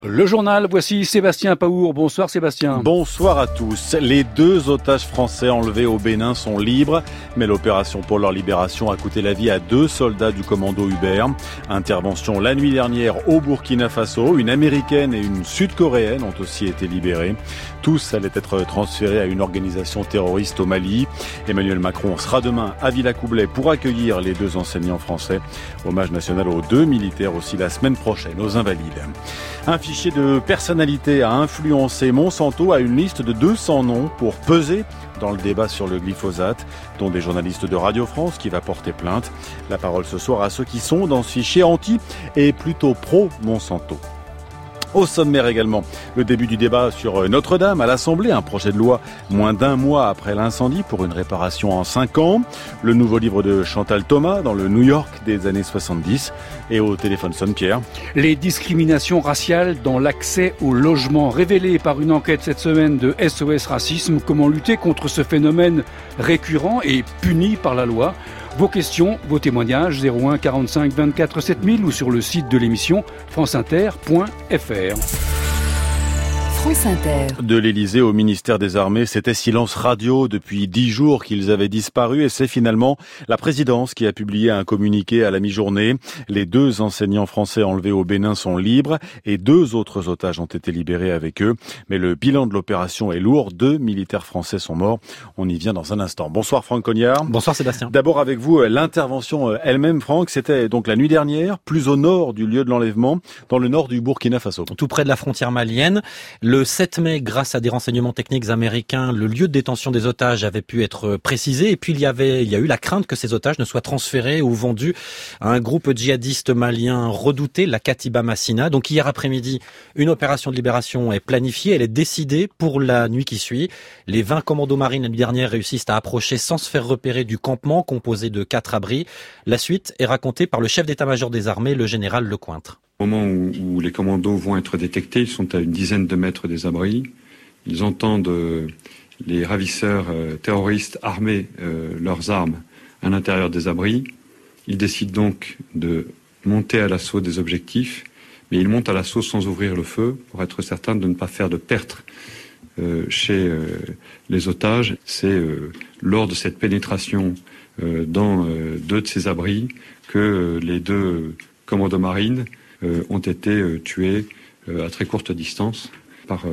Le journal, voici Sébastien Paour. Bonsoir Sébastien. Bonsoir à tous. Les 2 otages français enlevés au Bénin sont libres, mais l'opération pour leur libération a coûté la vie à 2 soldats du commando Hubert. Intervention la nuit dernière au Burkina Faso. Une américaine et une sud-coréenne ont aussi été libérés. Tous allaient être transférés à une organisation terroriste au Mali. Emmanuel Macron sera demain à Villacoublay pour accueillir les 2 enseignants français. Hommage national aux 2 militaires aussi la semaine prochaine aux Invalides. Un fichier de personnalité a influencé Monsanto à une liste de 200 noms pour peser dans le débat sur le glyphosate, dont des journalistes de Radio France qui va porter plainte. La parole ce soir à ceux qui sont dans ce fichier anti et plutôt pro-Monsanto. Au sommaire également, le début du débat sur Notre-Dame à l'Assemblée, un projet de loi moins d'1 mois après l'incendie pour une réparation en 5 ans. Le nouveau livre de Chantal Thomas dans le New York des années 70. Et au téléphone sonne Pierre. Les discriminations raciales dans l'accès au logement révélées par une enquête cette semaine de SOS Racisme. Comment lutter contre ce phénomène récurrent et puni par la loi ? Vos questions, vos témoignages, 01 45 24 7000 ou sur le site de l'émission franceinter.fr. France Inter. De l'Élysée au ministère des Armées, c'était silence radio depuis 10 jours qu'ils avaient disparu et c'est finalement la présidence qui a publié un communiqué à la mi-journée. Les 2 enseignants français enlevés au Bénin sont libres et 2 autres otages ont été libérés avec eux. Mais le bilan de l'opération est lourd. 2 militaires français sont morts. On y vient dans un instant. Bonsoir Franck Cognard. Bonsoir Sébastien. D'abord avec vous, l'intervention elle-même, Franck, c'était donc la nuit dernière, plus au nord du lieu de l'enlèvement, dans le nord du Burkina Faso. Tout près de la frontière malienne. Le 7 mai, grâce à des renseignements techniques américains, le lieu de détention des otages avait pu être précisé. Et puis il y a eu la crainte que ces otages ne soient transférés ou vendus à un groupe djihadiste malien redouté, la Katiba Massina. Donc hier après-midi, une opération de libération est planifiée. Elle est décidée pour la nuit qui suit. Les 20 commandos marines la nuit dernière réussissent à approcher sans se faire repérer du campement composé de 4 abris. La suite est racontée par le chef d'état-major des armées, le général Lecointre. Au moment où les commandos vont être détectés, ils sont à une dizaine de mètres des abris. Ils entendent les ravisseurs terroristes armer leurs armes à l'intérieur des abris. Ils décident donc de monter à l'assaut des objectifs, mais ils montent à l'assaut sans ouvrir le feu pour être certains de ne pas faire de pertes chez les otages. C'est lors de cette pénétration dans 2 de ces abris que les 2 commandos marines ont été tués à très courte distance par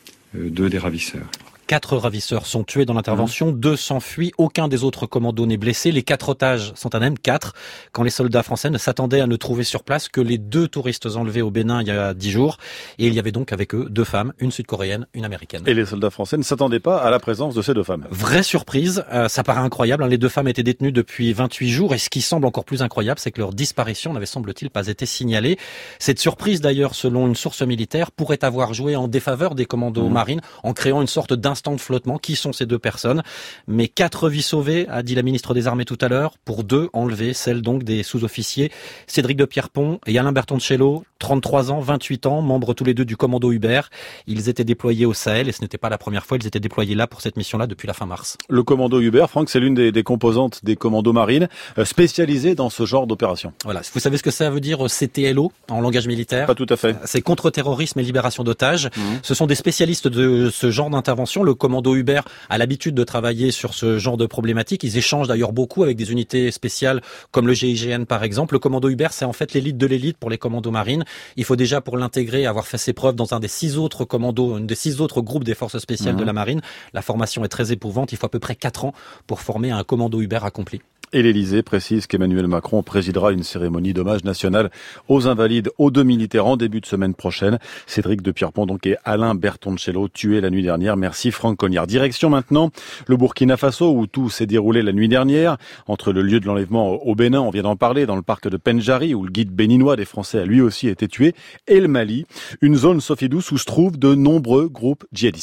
2 des ravisseurs. 4 ravisseurs sont tués dans l'intervention, 2 s'enfuient, aucun des autres commandos n'est blessé. Les 4 otages sont à même 4, quand les soldats français ne s'attendaient à ne trouver sur place que les 2 touristes enlevés au Bénin il y a 10 jours. Et il y avait donc avec eux 2 femmes, une sud-coréenne, une américaine. Et les soldats français ne s'attendaient pas à la présence de ces 2 femmes. Vraie surprise, ça paraît incroyable. Les 2 femmes étaient détenues depuis 28 jours et ce qui semble encore plus incroyable, c'est que leur disparition n'avait semble-t-il pas été signalée. Cette surprise d'ailleurs, selon une source militaire, pourrait avoir joué en défaveur des commandos marines en créant une sorte d'instant de flottement. Qui sont ces 2 personnes? Mais 4 vies sauvées, a dit la ministre des Armées tout à l'heure, pour 2 enlevées, celles donc des sous-officiers Cédric de Pierrepont et Alain Bertoncello, 33 ans, 28 ans, membres tous les 2 du commando Hubert. Ils étaient déployés au Sahel et ce n'était pas la première fois, ils étaient déployés là pour cette mission-là depuis la fin mars. Le commando Hubert, Franck, c'est l'une des composantes des commandos marines spécialisés dans ce genre d'opération. Voilà, vous savez ce que ça veut dire CTLO en langage militaire? Pas tout à fait. C'est contre-terrorisme et libération d'otages. Ce sont des spécialistes de ce genre d'intervention. Le commando Hubert a l'habitude de travailler sur ce genre de problématiques. Ils échangent d'ailleurs beaucoup avec des unités spéciales comme le GIGN par exemple. Le commando Hubert, c'est en fait l'élite de l'élite pour les commandos marines. Il faut déjà pour l'intégrer avoir fait ses preuves dans un des 6 autres commandos, des 6 autres groupes des forces spéciales de la marine. La formation est très éprouvante. Il faut à peu près 4 ans pour former un commando Hubert accompli. Et l'Élysée précise qu'Emmanuel Macron présidera une cérémonie d'hommage national aux Invalides, aux 2 militaires en début de semaine prochaine. Cédric de Pierrepont donc et Alain Bertoncello tués la nuit dernière. Merci Franck Cognard. Direction maintenant le Burkina Faso où tout s'est déroulé la nuit dernière. Entre le lieu de l'enlèvement au Bénin, on vient d'en parler, dans le parc de Pendjari où le guide béninois des Français a lui aussi été tué, et le Mali, une zone Sophie Douce où se trouvent de nombreux groupes djihadistes.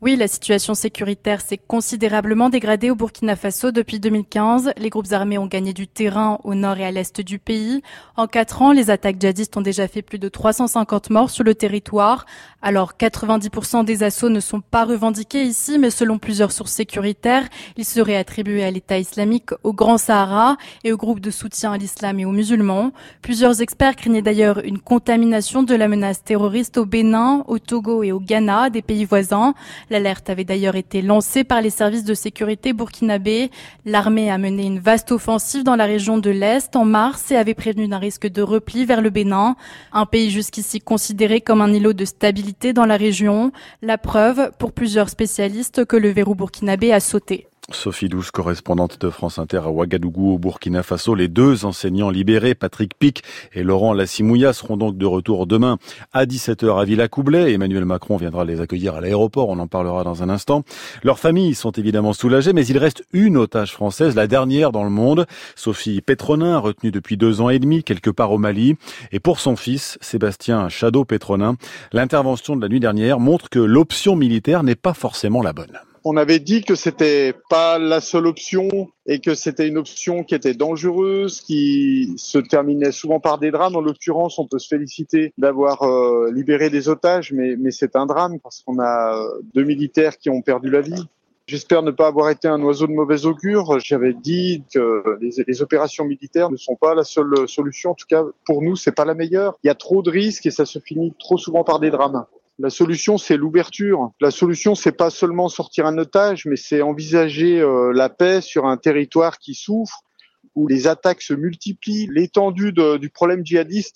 Oui, la situation sécuritaire s'est considérablement dégradée au Burkina Faso depuis 2015. Les groupes armés ont gagné du terrain au nord et à l'est du pays. En 4 ans, les attaques djihadistes ont déjà fait plus de 350 morts sur le territoire. Alors, 90% des assauts ne sont pas revendiqués ici, mais selon plusieurs sources sécuritaires, ils seraient attribués à l'État islamique, au Grand Sahara et au groupe de soutien à l'islam et aux musulmans. Plusieurs experts craignaient d'ailleurs une contamination de la menace terroriste au Bénin, au Togo et au Ghana, des pays voisins. L'alerte avait d'ailleurs été lancée par les services de sécurité burkinabés. L'armée a mené une vaste offensive dans la région de l'Est en mars et avait prévenu d'un risque de repli vers le Bénin, un pays jusqu'ici considéré comme un îlot de stabilité dans la région. La preuve, pour plusieurs spécialistes, que le verrou burkinabé a sauté. Sophie Douce, correspondante de France Inter à Ouagadougou au Burkina Faso. Les 2 enseignants libérés, Patrick Pic et Laurent Lassimouya, seront donc de retour demain à 17h à Villacoublay. Emmanuel Macron viendra les accueillir à l'aéroport, on en parlera dans un instant. Leurs familles sont évidemment soulagées, mais il reste une otage française, la dernière dans le monde, Sophie Pétronin, retenue depuis 2 ans et demi, quelque part au Mali. Et pour son fils, Sébastien Chadeau-Pétronin, l'intervention de la nuit dernière montre que l'option militaire n'est pas forcément la bonne. On avait dit que c'était pas la seule option et que c'était une option qui était dangereuse, qui se terminait souvent par des drames. En l'occurrence, on peut se féliciter d'avoir libéré des otages, mais c'est un drame parce qu'on a 2 militaires qui ont perdu la vie. J'espère ne pas avoir été un oiseau de mauvais augure. J'avais dit que les opérations militaires ne sont pas la seule solution. En tout cas, pour nous, c'est pas la meilleure. Il y a trop de risques et ça se finit trop souvent par des drames. La solution, c'est l'ouverture. La solution, c'est pas seulement sortir un otage, mais c'est envisager la paix sur un territoire qui souffre, où les attaques se multiplient. L'étendue du problème djihadiste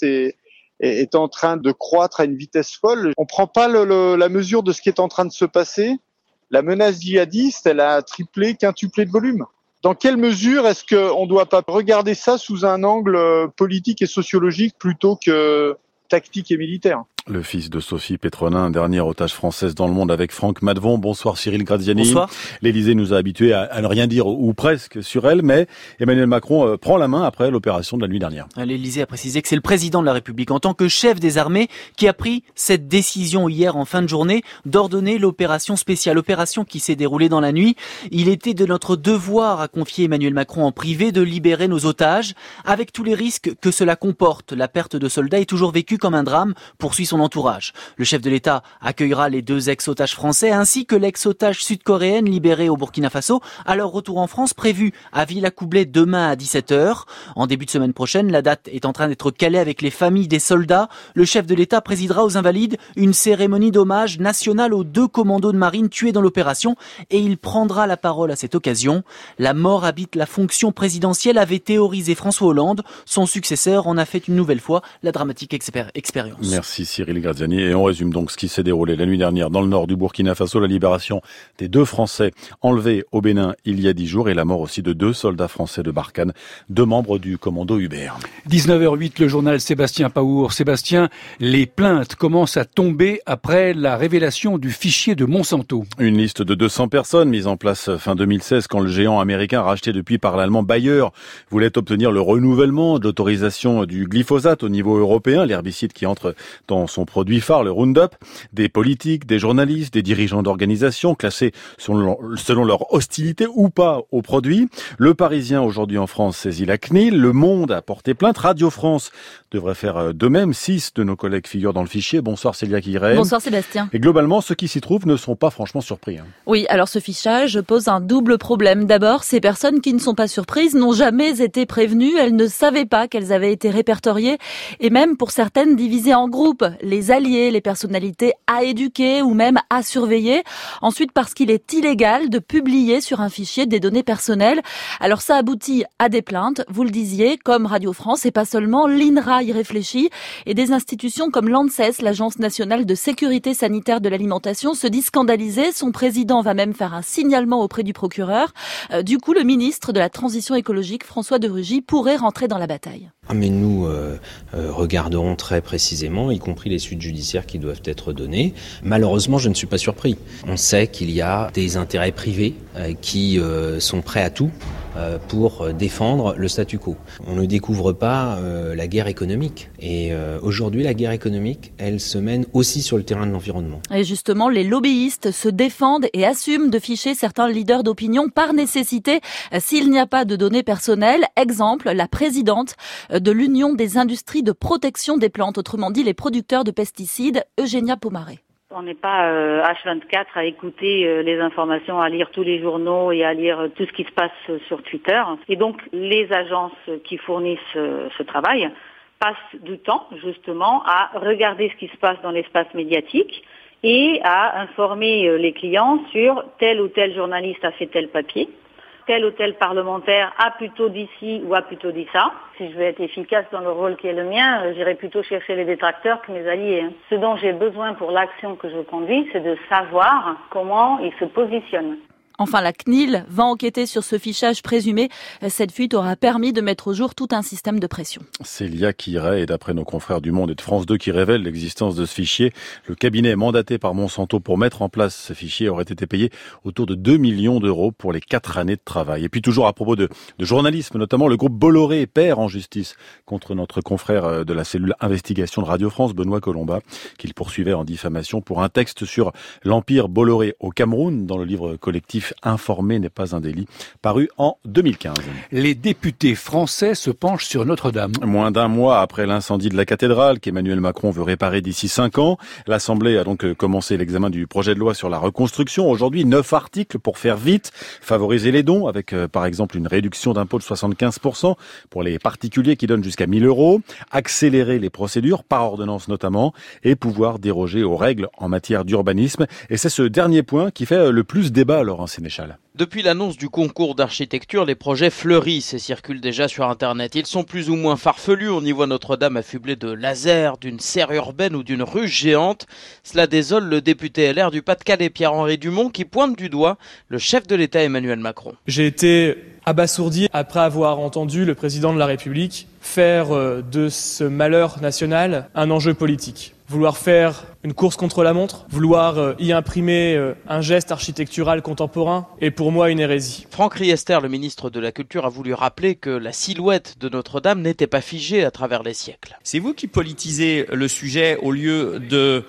est en train de croître à une vitesse folle. On prend pas la mesure de ce qui est en train de se passer. La menace djihadiste, elle a triplé, quintuplé de volume. Dans quelle mesure est-ce qu'on ne doit pas regarder ça sous un angle politique et sociologique plutôt que tactique et militaire? Le fils de Sophie Pétronin, dernière otage française dans le monde avec Franck Madvon. Bonsoir Cyril Graziani. Bonsoir. L'Élysée nous a habitués à ne rien dire ou presque sur elle, mais Emmanuel Macron prend la main après l'opération de la nuit dernière. L'Élysée a précisé que c'est le président de la République en tant que chef des armées qui a pris cette décision hier en fin de journée d'ordonner l'opération spéciale, opération qui s'est déroulée dans la nuit. Il était de notre devoir, a confié Emmanuel Macron en privé, de libérer nos otages avec tous les risques que cela comporte. La perte de soldats est toujours vécue comme un drame, poursuit son entourage. Le chef de l'État accueillera les 2 ex-otages français ainsi que l'ex-otage sud-coréenne libérée au Burkina Faso à leur retour en France prévu à Villacoublay demain à 17h. En début de semaine prochaine, la date est en train d'être calée avec les familles des soldats. Le chef de l'État présidera aux Invalides une cérémonie d'hommage national aux 2 commandos de marine tués dans l'opération et il prendra la parole à cette occasion. La mort habite la fonction présidentielle, avait théorisé François Hollande. Son successeur en a fait une nouvelle fois la dramatique expérience. Merci Cyril Graziani. Et on résume donc ce qui s'est déroulé la nuit dernière dans le nord du Burkina Faso, la libération des 2 Français enlevés au Bénin il y a 10 jours et la mort aussi de 2 soldats français de Barkhane, 2 membres du commando Hubert. 19h08, le journal Sébastien Paour. Sébastien, les plaintes commencent à tomber après la révélation du fichier de Monsanto. Une liste de 200 personnes mise en place fin 2016 quand le géant américain racheté depuis par l'allemand Bayer voulait obtenir le renouvellement de l'autorisation du glyphosate au niveau européen, l'herbicide qui entre dans son produit phare, le Roundup. Des politiques, des journalistes, des dirigeants d'organisations classés selon leur hostilité ou pas au produit. Le Parisien aujourd'hui en France saisit la CNIL. Le Monde a porté plainte. Radio France devrait faire de même. 6 de nos collègues figurent dans le fichier. Bonsoir Célia Guillerel. Bonsoir Sébastien. Et globalement, ceux qui s'y trouvent ne sont pas franchement surpris. Oui, alors ce fichage pose un double problème. D'abord, ces personnes qui ne sont pas surprises n'ont jamais été prévenues. Elles ne savaient pas qu'elles avaient été répertoriées et même pour certaines divisées en groupes. Les alliés, les personnalités à éduquer ou même à surveiller. Ensuite, parce qu'il est illégal de publier sur un fichier des données personnelles. Alors ça aboutit à des plaintes, vous le disiez, comme Radio France et pas seulement. L'INRA y réfléchit et des institutions comme l'ANSES, l'Agence nationale de sécurité sanitaire de l'alimentation, se dit scandalisée. Son président va même faire un signalement auprès du procureur. Du coup, le ministre de la Transition écologique, François de Rugy, pourrait rentrer dans la bataille. Mais nous regarderons très précisément, y compris les suites judiciaires qui doivent être données. Malheureusement, je ne suis pas surpris. On sait qu'il y a des intérêts privés qui sont prêts à tout pour défendre le statu quo. On ne découvre pas la guerre économique. Et aujourd'hui, la guerre économique, elle se mène aussi sur le terrain de l'environnement. Et justement, les lobbyistes se défendent et assument de ficher certains leaders d'opinion par nécessité s'il n'y a pas de données personnelles. Exemple, la présidente de l'Union des industries de protection des plantes, autrement dit les producteurs de pesticides, Eugénia Pomaré. On n'est pas H24 à écouter les informations, à lire tous les journaux et à lire tout ce qui se passe sur Twitter. Et donc, les agences qui fournissent ce travail passent du temps, justement, à regarder ce qui se passe dans l'espace médiatique et à informer les clients sur tel ou tel journaliste a fait tel papier, tel ou tel parlementaire a plutôt dit ci ou a plutôt dit ça. Si je veux être efficace dans le rôle qui est le mien, j'irai plutôt chercher les détracteurs que mes alliés. Ce dont j'ai besoin pour l'action que je conduis, c'est de savoir comment ils se positionnent. Enfin, la CNIL va enquêter sur ce fichage présumé. Cette fuite aura permis de mettre au jour tout un système de pression. Célia Quiret, et d'après nos confrères du Monde et de France 2 qui révèlent l'existence de ce fichier, le cabinet mandaté par Monsanto pour mettre en place ce fichier aurait été payé autour de 2 millions d'euros pour les 4 années de travail. Et puis toujours à propos de journalisme, notamment le groupe Bolloré perd en justice contre notre confrère de la cellule investigation de Radio France, Benoît Colomba, qu'il poursuivait en diffamation pour un texte sur l'empire Bolloré au Cameroun dans le livre collectif Informer n'est pas un délit, paru en 2015. Les députés français se penchent sur Notre-Dame. Moins d'un mois après l'incendie de la cathédrale qu'Emmanuel Macron veut réparer d'ici 5 ans, l'Assemblée a donc commencé l'examen du projet de loi sur la reconstruction. Aujourd'hui, 9 articles pour faire vite, favoriser les dons avec par exemple une réduction d'impôt de 75% pour les particuliers qui donnent jusqu'à 1 000 euros, accélérer les procédures par ordonnance notamment et pouvoir déroger aux règles en matière d'urbanisme. Et c'est ce dernier point qui fait le plus débat alors en Sénéchal. Depuis l'annonce du concours d'architecture, les projets fleurissent et circulent déjà sur Internet. Ils sont plus ou moins farfelus. On y voit Notre-Dame affublée de lasers, d'une serre urbaine ou d'une ruche géante. Cela désole le député LR du Pas-de-Calais, Pierre-Henri Dumont, qui pointe du doigt le chef de l'État Emmanuel Macron. J'ai été abasourdi après avoir entendu le président de la République faire de ce malheur national un enjeu politique. Vouloir faire une course contre la montre, vouloir y imprimer un geste architectural contemporain est pour moi une hérésie. Franck Riester, le ministre de la Culture, a voulu rappeler que la silhouette de Notre-Dame n'était pas figée à travers les siècles. C'est vous qui politisez le sujet au lieu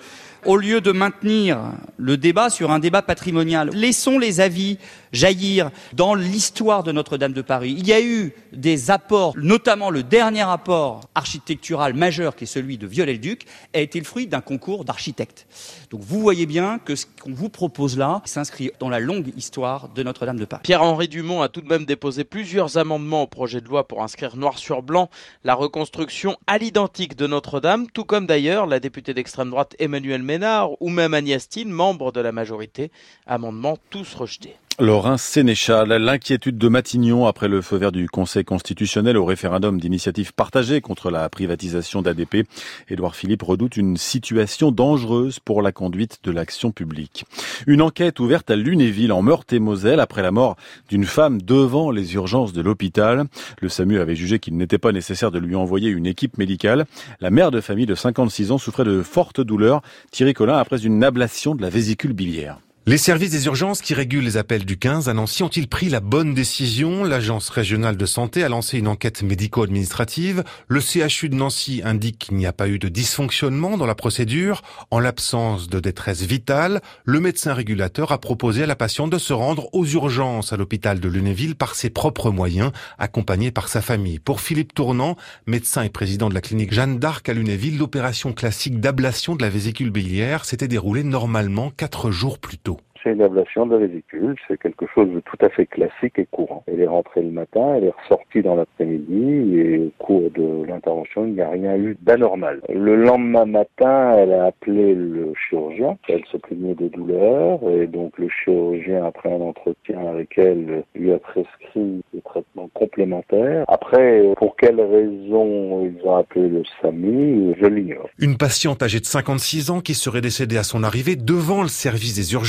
de maintenir le débat sur un débat patrimonial. Laissons les avis jaillir dans l'histoire de Notre-Dame de Paris. Il y a eu des apports, notamment le dernier apport architectural majeur qui est celui de Viollet-le-Duc, a été le fruit d'un concours d'architectes. Donc vous voyez bien que ce qu'on vous propose là s'inscrit dans la longue histoire de Notre-Dame de Paris. Pierre-Henri Dumont a tout de même déposé plusieurs amendements au projet de loi pour inscrire noir sur blanc la reconstruction à l'identique de Notre-Dame, tout comme d'ailleurs la députée d'extrême droite Emmanuelle Ménard ou même Agnès Thill, membre de la majorité, amendements tous rejetés. Laurent Sénéchal, l'inquiétude de Matignon après le feu vert du Conseil constitutionnel au référendum d'initiative partagée contre la privatisation d'ADP. Édouard Philippe redoute une situation dangereuse pour la conduite de l'action publique. Une enquête ouverte à Lunéville en Meurthe-et-Moselle après la mort d'une femme devant les urgences de l'hôpital. Le SAMU avait jugé qu'il n'était pas nécessaire de lui envoyer une équipe médicale. La mère de famille de 56 ans souffrait de fortes douleurs. Thierry Collin après une ablation de la vésicule biliaire. Les services des urgences qui régulent les appels du 15 à Nancy ont-ils pris la bonne décision? L'Agence régionale de santé a lancé une enquête médico-administrative. Le CHU de Nancy indique qu'il n'y a pas eu de dysfonctionnement dans la procédure. En l'absence de détresse vitale, le médecin régulateur a proposé à la patiente de se rendre aux urgences à l'hôpital de Lunéville par ses propres moyens, accompagné par sa famille. Pour Philippe Tournant, médecin et président de la clinique Jeanne d'Arc à Lunéville, l'opération classique d'ablation de la vésicule biliaire s'était déroulée normalement 4 jours plus tôt. C'est une ablation de la vésicule, c'est quelque chose de tout à fait classique et courant. Elle est rentrée le matin, elle est ressortie dans l'après-midi et au cours de l'intervention, il n'y a rien eu d'anormal. Le lendemain matin, elle a appelé le chirurgien, elle se plaignait de douleurs et donc le chirurgien, après un entretien avec elle, lui a prescrit des traitements complémentaires. Après, pour quelles raisons ils ont appelé le SAMU, je l'ignore. Une patiente âgée de 56 ans qui serait décédée à son arrivée devant le service des urgences de l'hôpital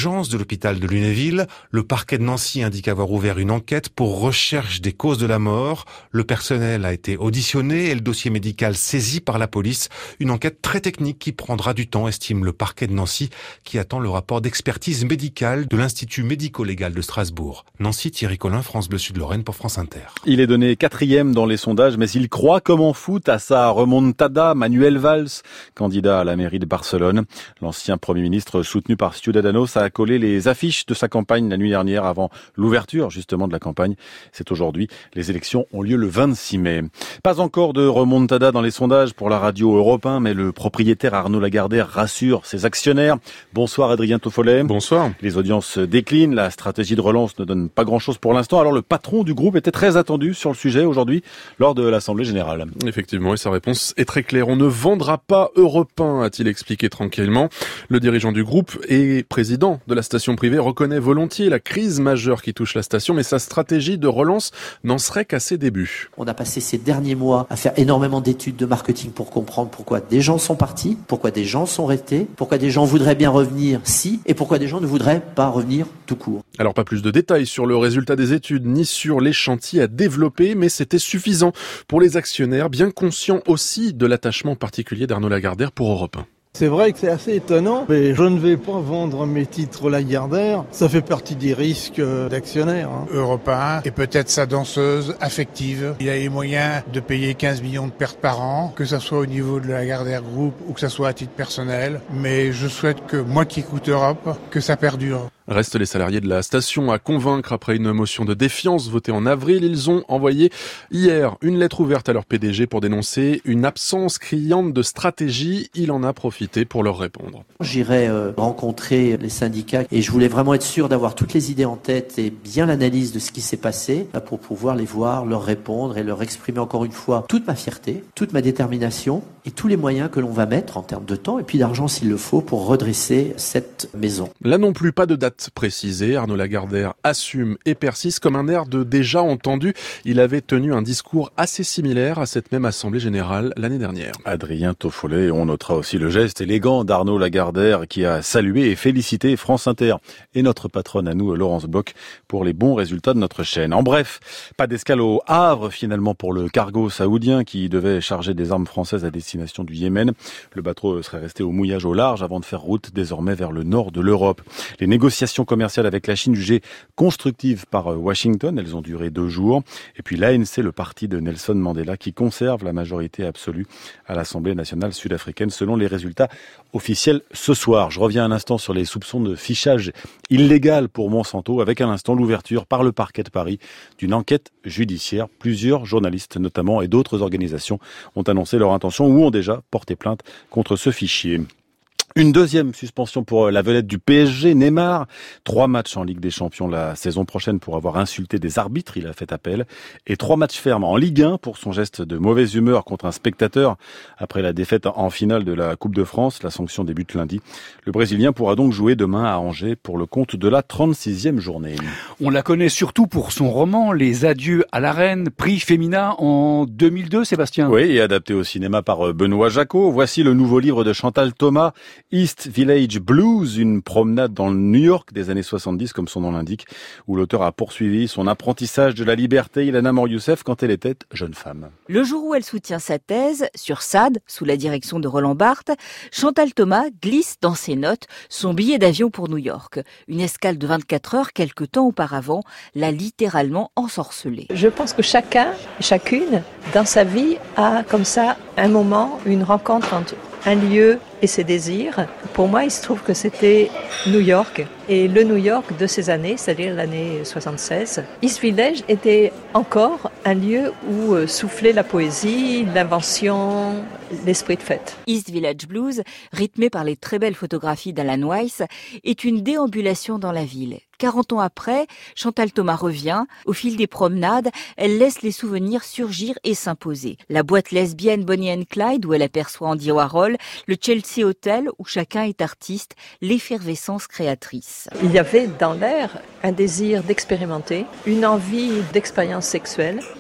l'hôpital de Lunéville. Le parquet de Nancy indique avoir ouvert une enquête pour recherche des causes de la mort. Le personnel a été auditionné et le dossier médical saisi par la police. Une enquête très technique qui prendra du temps, estime le parquet de Nancy, qui attend le rapport d'expertise médicale de l'Institut médico-légal de Strasbourg. Nancy, Thierry Collin, France Bleu Sud-Lorraine pour France Inter. Il est donné 4e dans les sondages, mais il croit comme en foot à sa remontada. Manuel Valls, candidat à la mairie de Barcelone. L'ancien Premier ministre soutenu par Ciudadanos a collé les affiches de sa campagne la nuit dernière avant l'ouverture justement de la campagne. C'est aujourd'hui. Les élections ont lieu le 26 mai. Pas encore de remontada dans les sondages pour la radio Europe 1, mais le propriétaire Arnaud Lagardère rassure ses actionnaires. Bonsoir Adrien Toffollet. Bonsoir. Les audiences déclinent, la stratégie de relance ne donne pas grand-chose pour l'instant. Alors le patron du groupe était très attendu sur le sujet aujourd'hui lors de l'Assemblée générale. Effectivement, et sa réponse est très claire. On ne vendra pas Europe 1, a-t-il expliqué tranquillement. Le dirigeant du groupe et président de la station privée reconnaît volontiers la crise majeure qui touche la station, mais sa stratégie de relance n'en serait qu'à ses débuts. On a passé ces derniers mois à faire énormément d'études de marketing pour comprendre pourquoi des gens sont partis, pourquoi des gens sont restés, pourquoi des gens voudraient bien revenir et pourquoi des gens ne voudraient pas revenir tout court. Alors pas plus de détails sur le résultat des études ni sur les chantiers à développer, mais c'était suffisant pour les actionnaires, bien conscients aussi de l'attachement particulier d'Arnaud Lagardère pour Europe 1. C'est vrai que c'est assez étonnant, mais je ne vais pas vendre mes titres Lagardère. Ça fait partie des risques d'actionnaires. Europe 1 et peut-être sa danseuse affective. Il a les moyens de payer 15 millions de pertes par an, que ça soit au niveau de Lagardère Group ou que ça soit à titre personnel. Mais je souhaite que, moi qui écoute Europe, que ça perdure. Restent les salariés de la station à convaincre après une motion de défiance votée en avril. Ils ont envoyé hier une lettre ouverte à leur PDG pour dénoncer une absence criante de stratégie. Il en a profité pour leur répondre. J'irai rencontrer les syndicats et je voulais vraiment être sûr d'avoir toutes les idées en tête et bien l'analyse de ce qui s'est passé pour pouvoir les voir, leur répondre et leur exprimer encore une fois toute ma fierté, toute ma détermination et tous les moyens que l'on va mettre en termes de temps et puis d'argent s'il le faut pour redresser cette maison. Là non plus, pas de date précisée. Arnaud Lagardère assume et persiste comme un air de déjà entendu. Il avait tenu un discours assez similaire à cette même Assemblée générale l'année dernière. Adrien Toffollet, on notera aussi le geste élégant d'Arnaud Lagardère qui a salué et félicité France Inter et notre patronne à nous, Laurence Bloch, pour les bons résultats de notre chaîne. En bref, pas d'escale au Havre finalement pour le cargo saoudien qui devait charger des armes françaises à destination du Yémen. Le bateau serait resté au mouillage au large avant de faire route désormais vers le nord de l'Europe. Les négociations commerciales avec la Chine jugées constructives par Washington, elles ont duré 2 jours. Et puis l'ANC, le parti de Nelson Mandela, qui conserve la majorité absolue à l'Assemblée nationale sud-africaine selon les résultats officiels ce soir. Je reviens un instant sur les soupçons de fichage illégal pour Monsanto avec à l'instant l'ouverture par le parquet de Paris d'une enquête judiciaire. Plusieurs journalistes notamment et d'autres organisations ont annoncé leur intention ou ont déjà porté plainte contre ce fichier. Une deuxième suspension pour la vedette du PSG, Neymar. 3 matchs en Ligue des Champions la saison prochaine pour avoir insulté des arbitres. Il a fait appel. Et 3 matchs fermes en Ligue 1 pour son geste de mauvaise humeur contre un spectateur après la défaite en finale de la Coupe de France. La sanction débute lundi. Le Brésilien pourra donc jouer demain à Angers pour le compte de la 36e journée. On la connaît surtout pour son roman Les Adieux à la Reine, prix Femina en 2002, Sébastien. Oui, et adapté au cinéma par Benoît Jacot. Voici le nouveau livre de Chantal Thomas, East Village Blues, une promenade dans le New York des années 70, comme son nom l'indique, où l'auteur a poursuivi son apprentissage de la liberté, Ilana Mor-Youssef, quand elle était jeune femme. Le jour où elle soutient sa thèse, sur Sade, sous la direction de Roland Barthes, Chantal Thomas glisse dans ses notes son billet d'avion pour New York. Une escale de 24 heures, quelque temps auparavant, l'a littéralement ensorcelée. Je pense que chacun, chacune, dans sa vie, a comme ça un moment, une rencontre entre un lieu et ses désirs. Pour moi, il se trouve que c'était New York. Et le New York de ces années, c'est-à-dire l'année 76, East Village était encore un lieu où soufflait la poésie, l'invention, l'esprit de fête. East Village Blues, rythmé par les très belles photographies d'Alan Weiss, est une déambulation dans la ville. 40 ans après, Chantal Thomas revient. Au fil des promenades, elle laisse les souvenirs surgir et s'imposer. La boîte lesbienne Bonnie and Clyde, où elle aperçoit Andy Warhol, le Chelsea Hotel, où chacun est artiste, l'effervescence créatrice. Il y avait dans l'air un désir d'expérimenter, une envie d'expérience sexuelle,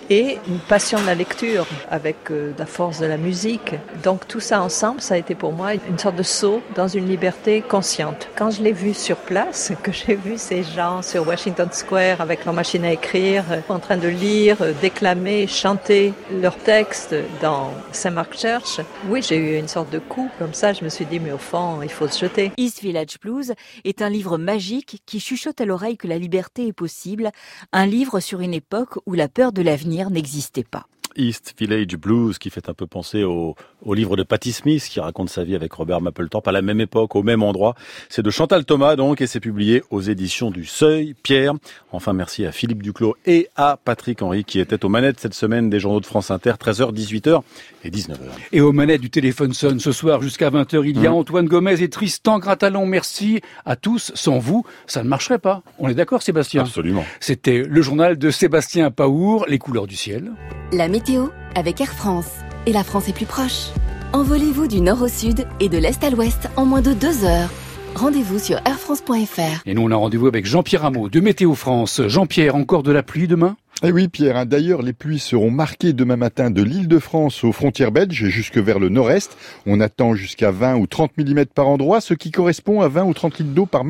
et une passion de la lecture avec la force de la musique. Donc tout ça ensemble, ça a été pour moi une sorte de saut dans une liberté consciente. Quand je l'ai vu sur place, que j'ai vu ces gens sur Washington Square avec leur machine à écrire, en train de lire, déclamer, chanter leurs textes dans St. Mark's Church, oui, j'ai eu une sorte de coup comme ça. Je me suis dit, mais au fond, il faut se jeter. East Village Blues est un livre magique qui chuchote à l'oreille que la liberté est possible, un livre sur une époque où la peur de l'avenir n'existait pas. East Village Blues, qui fait un peu penser au livre de Patti Smith, qui raconte sa vie avec Robert Mapplethorpe à la même époque, au même endroit. C'est de Chantal Thomas, donc, et c'est publié aux éditions du Seuil. Pierre, enfin merci à Philippe Duclos et à Patrick Henry, qui étaient aux manettes cette semaine des journaux de France Inter, 13h, 18h et 19h. Et aux manettes du téléphone sonne ce soir jusqu'à 20h, il y a Antoine Gomez et Tristan Gratalon. Merci à tous. Sans vous, ça ne marcherait pas. On est d'accord, Sébastien? Absolument. C'était le journal de Sébastien Paour, les couleurs du ciel. La météo avec Air France. Et la France est plus proche. Envolez-vous du nord au sud et de l'est à l'ouest en moins de 2 heures. Rendez-vous sur airfrance.fr. Et nous, on a rendez-vous avec Jean-Pierre Rameau de Météo France. Jean-Pierre, encore de la pluie demain? Eh oui, Pierre. D'ailleurs, les pluies seront marquées demain matin de l'Île-de-France aux frontières belges jusque vers le nord-est. On attend jusqu'à 20 ou 30 mm par endroit, ce qui correspond à 20 ou 30 litres d'eau par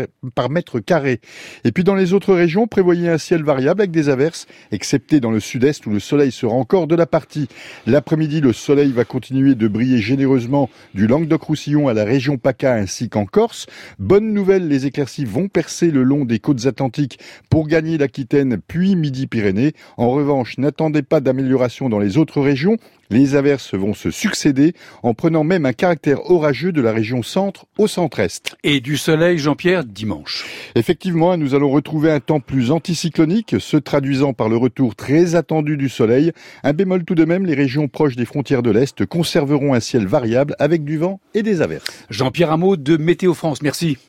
mètre carré. Et puis dans les autres régions, prévoyez un ciel variable avec des averses, excepté dans le sud-est où le soleil sera encore de la partie. L'après-midi, le soleil va continuer de briller généreusement du Languedoc-Roussillon à la région PACA ainsi qu'en Corse. Bonne nouvelle, les éclaircies vont percer le long des côtes atlantiques pour gagner l'Aquitaine puis Midi-Pyrénées. En revanche, n'attendez pas d'amélioration dans les autres régions. Les averses vont se succéder en prenant même un caractère orageux de la région centre au centre-est. Et du soleil, Jean-Pierre, dimanche. Effectivement, nous allons retrouver un temps plus anticyclonique, se traduisant par le retour très attendu du soleil. Un bémol tout de même, les régions proches des frontières de l'Est conserveront un ciel variable avec du vent et des averses. Jean-Pierre Rameau de Météo France, merci.